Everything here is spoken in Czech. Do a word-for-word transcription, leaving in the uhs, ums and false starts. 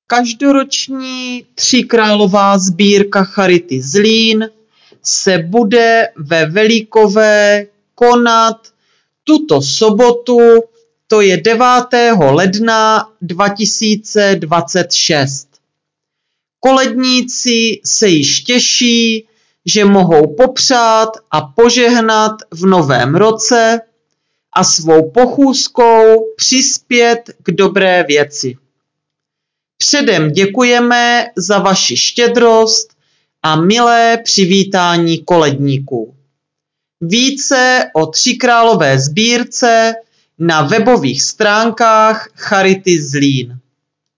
Každoroční tříkrálová sbírka Charity Zlín se bude ve Velikové konat tuto sobotu, to je devátého ledna dva tisíce dvacet šest. Koledníci se již těší, že mohou popřát a požehnat v novém roce a svou pochůzkou přispět k dobré věci. Předem děkujeme za vaši štědrost a milé přivítání koledníků. Více o tříkrálové sbírce na webových stránkách Charity Zlín.